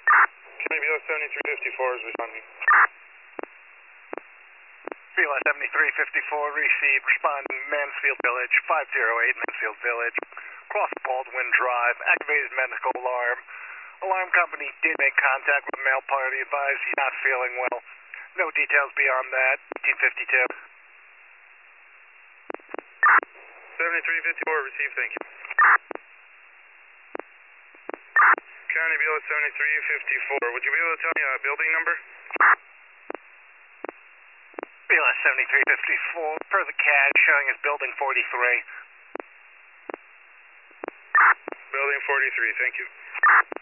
County BLS 7354 is responding. BLS 7354, receive, responding Mansfield Village, 508 Mansfield Village, cross Baldwin Drive, activated medical alarm. Alarm company did make contact with male party, advised he's not feeling well. No details beyond that. 1852. 7354, receive, thank you. County BLS 7354, would you be able to tell me a building number? BLS 7354, per the CAD, showing as building 43. Building 43, thank you.